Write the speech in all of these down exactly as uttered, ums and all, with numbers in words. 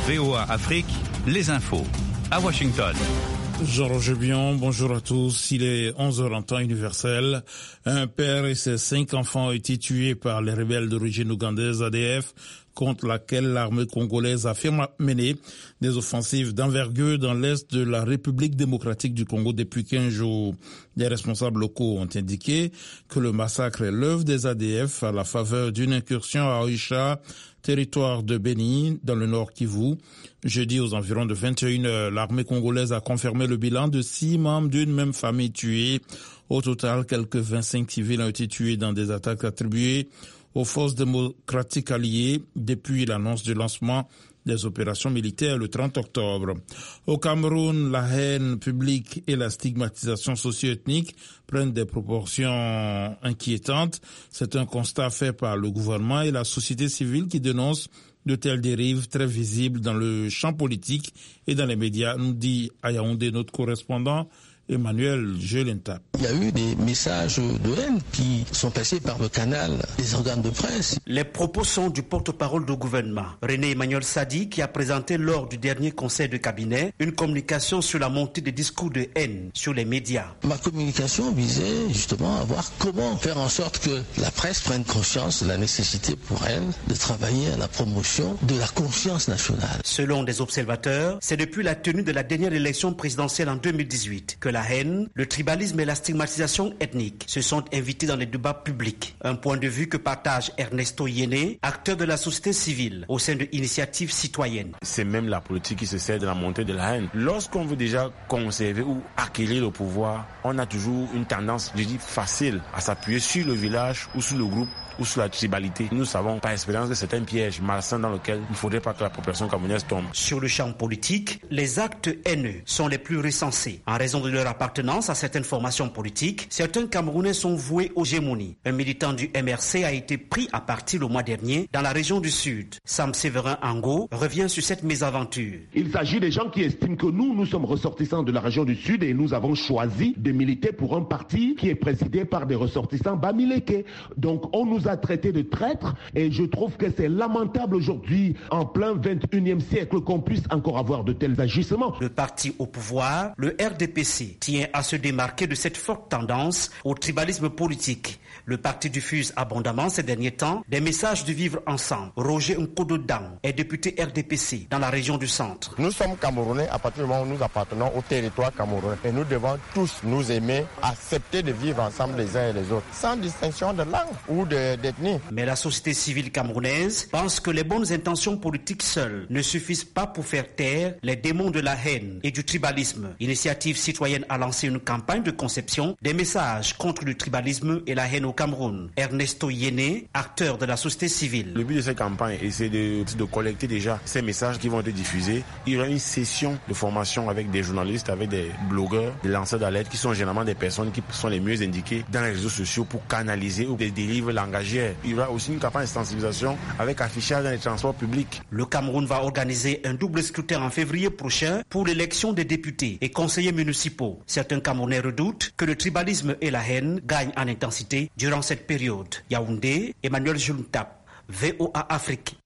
V O A Afrique, les infos. À Washington. Jean-Roger Bion, bonjour à tous. Il est onze heures en temps universel. Un père et ses cinq enfants ont été tués par les rebelles d'origine ougandaise A D F, contre laquelle l'armée congolaise affirme mener des offensives d'envergure dans l'est de la République démocratique du Congo depuis quinze jours. Les responsables locaux ont indiqué que le massacre est l'œuvre des A D F à la faveur d'une incursion à Oicha, territoire de Beni, dans le nord Kivu. Jeudi, aux environs de vingt et une heures, l'armée congolaise a confirmé le bilan de six membres d'une même famille tués. Au total, quelques vingt-cinq civils ont été tués dans des attaques attribuées aux forces démocratiques alliées depuis l'annonce du lancement des opérations militaires le trente octobre. Au Cameroun, la haine publique et la stigmatisation socio-ethnique prennent des proportions inquiétantes. C'est un constat fait par le gouvernement et la société civile qui dénoncent de telles dérives très visibles dans le champ politique et dans les médias, nous dit à Yaoundé notre correspondant Emmanuel Gelenta. Il y a eu des messages de haine qui sont passés par le canal des organes de presse. Les propos sont du porte-parole du gouvernement, René Emmanuel Sadi, qui a présenté lors du dernier conseil de cabinet une communication sur la montée des discours de haine sur les médias. Ma communication visait justement à voir comment faire en sorte que la presse prenne conscience de la nécessité pour elle de travailler à la promotion de la conscience nationale. Selon des observateurs, c'est depuis la tenue de la dernière élection présidentielle en deux mille dix-huit que la haine, le tribalisme et la stigmatisation ethnique se sont invités dans les débats publics. Un point de vue que partage Ernesto Yéné, acteur de la société civile au sein de Initiative Citoyenne. C'est même la politique qui se sert de la montée de la haine. Lorsqu'on veut déjà conserver ou acquérir le pouvoir, on a toujours une tendance, je dis, facile à s'appuyer sur le village ou sur le groupe ou sur la tribalité. Nous savons par expérience que c'est un piège malsain dans lequel il ne faudrait pas que la population camerounaise tombe. Sur le champ politique, les actes haineux sont les plus recensés. En raison de leur appartenance à certaines formations politiques, certains Camerounais sont voués aux gémonies. Un militant du M R C a été pris à partie le mois dernier dans la région du Sud. Sam Séverin Ango revient sur cette mésaventure. Il s'agit des gens qui estiment que nous, nous sommes ressortissants de la région du Sud et nous avons choisi de militer pour un parti qui est présidé par des ressortissants bamileke. Donc on nous a traité de traîtres et je trouve que c'est lamentable aujourd'hui, en plein vingt et unième siècle, qu'on puisse encore avoir de tels agissements. Le parti au pouvoir, le R D P C, tient à se démarquer de cette forte tendance au tribalisme politique. Le parti diffuse abondamment ces derniers temps des messages de vivre ensemble. Roger Nkodo-Dang est député R D P C dans la région du centre. Nous sommes Camerounais à partir du moment où nous appartenons au territoire camerounais et nous devons tous nous aimer, accepter de vivre ensemble les uns et les autres, sans distinction de langue ou de d'ethnie. Mais la société civile camerounaise pense que les bonnes intentions politiques seules ne suffisent pas pour faire taire les démons de la haine et du tribalisme. Initiative Citoyenne a lancé une campagne de conception des messages contre le tribalisme et la haine au Cameroun. Ernesto Yéné, acteur de la société civile. Le but de cette campagne, c'est de, de collecter déjà ces messages qui vont être diffusés. Il y aura une session de formation avec des journalistes, avec des blogueurs, des lanceurs d'alerte qui sont généralement des personnes qui sont les mieux indiquées dans les réseaux sociaux pour canaliser ou des dérives langagières. Il y aura aussi une campagne de sensibilisation avec affichage dans les transports publics. Le Cameroun va organiser un double scrutin en février prochain pour l'élection des députés et conseillers municipaux. Certains Camerounais redoutent que le tribalisme et la haine gagnent en intensité durant cette période. Yaoundé, Emmanuel Juntap, V O A Afrique.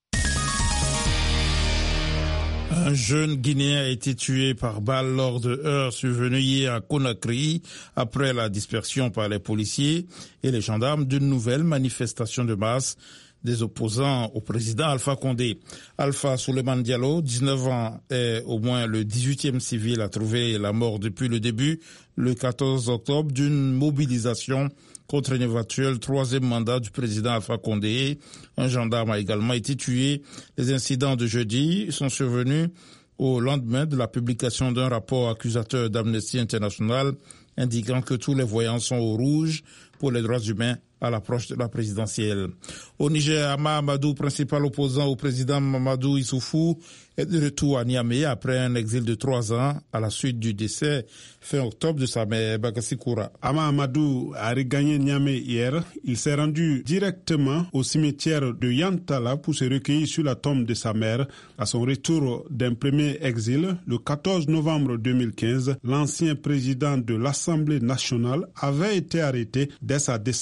Un jeune Guinéen a été tué par balle lors de heurts survenus hier à Conakry après la dispersion par les policiers et les gendarmes d'une nouvelle manifestation de masse des opposants au président Alpha Condé. Alpha Souleymane Diallo, dix-neuf ans, est au moins le dix-huitième civil à trouver la mort depuis le début, le quatorze octobre, d'une mobilisation contre un éventuel troisième mandat du président Alpha Condé. Un gendarme a également été tué. Les incidents de jeudi sont survenus au lendemain de la publication d'un rapport accusateur d'Amnesty International indiquant que tous les voyants sont au rouge pour les droits humains à l'approche de la présidentielle. Au Niger, Ama Amadou, principal opposant au président Mamadou Issoufou, est de retour à Niamey après un exil de trois ans à la suite du décès fin octobre de sa mère, Bagassi Koura. Ama Amadou a regagné Niamey hier. Il s'est rendu directement au cimetière de Yantala pour se recueillir sur la tombe de sa mère. À son retour d'un premier exil, le quatorze novembre deux mille quinze, l'ancien président de l'Assemblée nationale avait été arrêté dès sa descente d'avion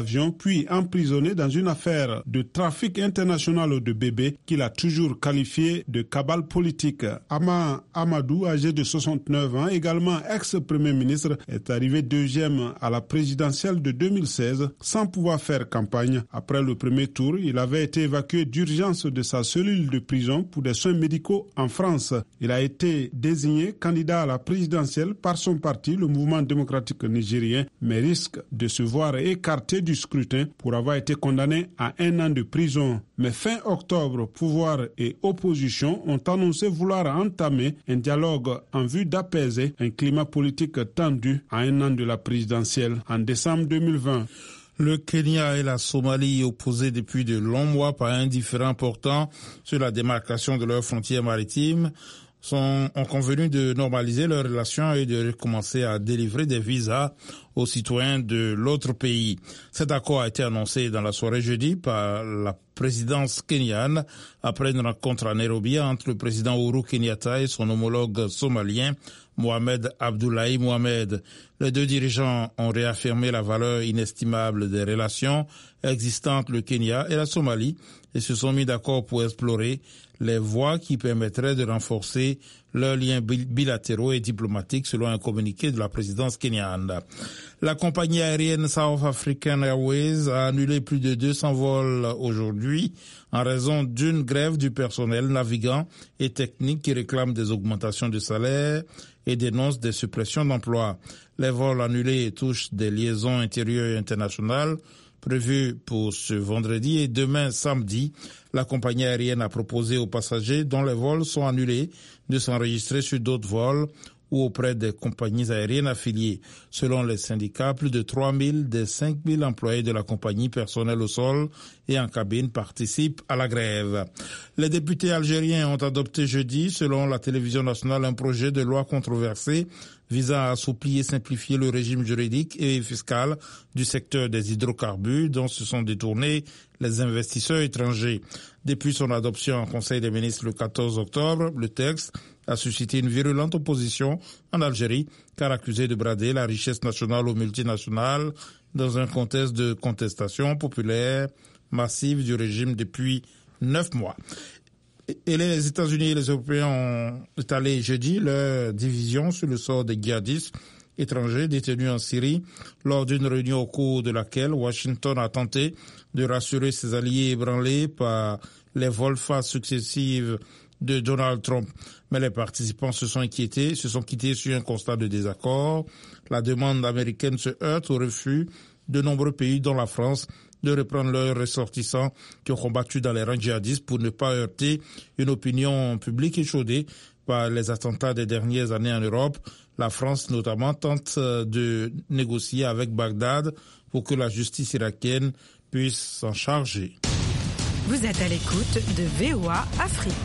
d'avion, puis emprisonné dans une affaire de trafic international de bébés qu'il a toujours qualifié de cabale politique. Ama Amadou, âgé de soixante-neuf ans, également ex-premier ministre, est arrivé deuxième à la présidentielle de deux mille seize sans pouvoir faire campagne. Après le premier tour, il avait été évacué d'urgence de sa cellule de prison pour des soins médicaux en France. Il a été désigné candidat à la présidentielle par son parti, le Mouvement démocratique nigérien, mais risque de se voir écarté du scrutin pour avoir été condamné à un an de prison. Mais fin octobre, pouvoir et opposition ont annoncé vouloir entamer un dialogue en vue d'apaiser un climat politique tendu à un an de la présidentielle en décembre deux mille vingt. Le Kenya et la Somalie, opposés depuis de longs mois par un différend important sur la démarcation de leurs frontières maritimes, sont, ont convenu de normaliser leurs relations et de recommencer à délivrer des visas aux citoyens de l'autre pays. Cet accord a été annoncé dans la soirée jeudi par la présidence kenyane après une rencontre à Nairobi entre le président Uhuru Kenyatta et son homologue somalien Mohamed Abdullahi Mohamed. Les deux dirigeants ont réaffirmé la valeur inestimable des relations existantes entre le Kenya et la Somalie et se sont mis d'accord pour explorer les voies qui permettraient de renforcer leurs liens bilatéraux et diplomatiques selon un communiqué de la présidence kenyane. La compagnie aérienne South African Airways a annulé plus de deux cents vols aujourd'hui en raison d'une grève du personnel navigant et technique qui réclame des augmentations de salaire et dénonce des suppressions d'emplois. Les vols annulés touchent des liaisons intérieures et internationales prévues pour ce vendredi et demain samedi. La compagnie aérienne a proposé aux passagers dont les vols sont annulés de s'enregistrer sur d'autres vols ou auprès des compagnies aériennes affiliées. Selon les syndicats, plus de trois mille des cinq mille employés de la compagnie personnelle au sol et en cabine participent à la grève. Les députés algériens ont adopté jeudi, selon la télévision nationale, un projet de loi controversé visant à assouplir et simplifier le régime juridique et fiscal du secteur des hydrocarbures dont se sont détournés les investisseurs étrangers. Depuis son adoption en Conseil des ministres le quatorze octobre, le texte a suscité une virulente opposition en Algérie, car accusé de brader la richesse nationale aux multinationales dans un contexte de contestation populaire massive du régime depuis neuf mois. Et les États-Unis et les Européens ont étalé jeudi leur division sur le sort des djihadistes étrangers détenus en Syrie lors d'une réunion au cours de laquelle Washington a tenté de rassurer ses alliés ébranlés par les volte-face successives de Donald Trump. Mais les participants se sont inquiétés, se sont quittés sur un constat de désaccord. La demande américaine se heurte au refus de nombreux pays, dont la France, de reprendre leurs ressortissants qui ont combattu dans les rangs djihadistes pour ne pas heurter une opinion publique échaudée par les attentats des dernières années en Europe. La France, notamment, tente de négocier avec Bagdad pour que la justice irakienne puisse s'en charger. Vous êtes à l'écoute de V O A Afrique.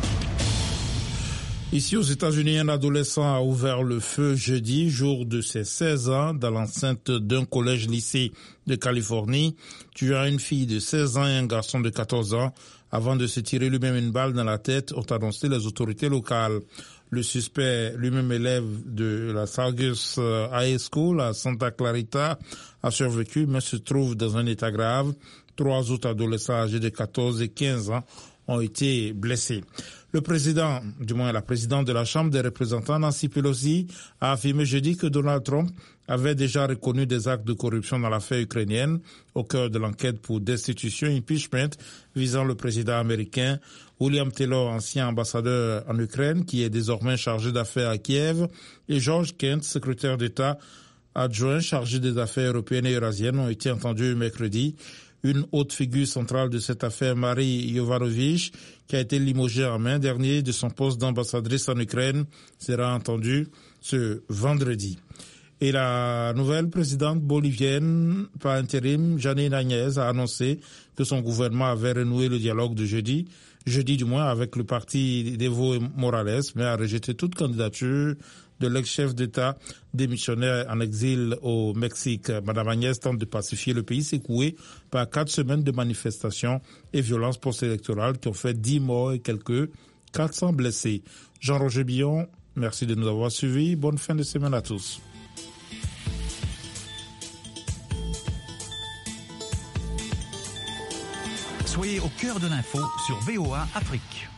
Ici aux États-Unis, un adolescent a ouvert le feu jeudi, jour de ses seize ans, dans l'enceinte d'un collège-lycée de Californie, tuant une fille de seize ans et un garçon de quatorze ans avant de se tirer lui-même une balle dans la tête, ont annoncé les autorités locales. Le suspect, lui-même élève de la Sargus High School à Santa Clarita, a survécu mais se trouve dans un état grave. Trois autres adolescents âgés de quatorze et quinze ans ont été blessés. Le président, du moins la présidente de la Chambre des représentants, Nancy Pelosi, a affirmé jeudi que Donald Trump avait déjà reconnu des actes de corruption dans l'affaire ukrainienne au cœur de l'enquête pour destitution impeachment visant le président américain. William Taylor, ancien ambassadeur en Ukraine, qui est désormais chargé d'affaires à Kiev, et George Kent, secrétaire d'État adjoint chargé des affaires européennes et eurasiennes, ont été entendus mercredi. Une haute figure centrale de cette affaire, Marie Yovanovitch, qui a été limogée en mai dernier de son poste d'ambassadrice en Ukraine, sera entendue ce vendredi. Et la nouvelle présidente bolivienne par intérim, Janine Áñez, a annoncé que son gouvernement avait renoué le dialogue de jeudi, jeudi du moins, avec le parti d'Evo Morales, mais a rejeté toute candidature de l'ex-chef d'État démissionnaire en exil au Mexique. Madame Agnès tente de pacifier le pays secoué par quatre semaines de manifestations et violences post-électorales qui ont fait dix morts et quelques quatre cents blessés. Jean-Roger Billon, merci de nous avoir suivis. Bonne fin de semaine à tous. Soyez au cœur de l'info sur V O A Afrique.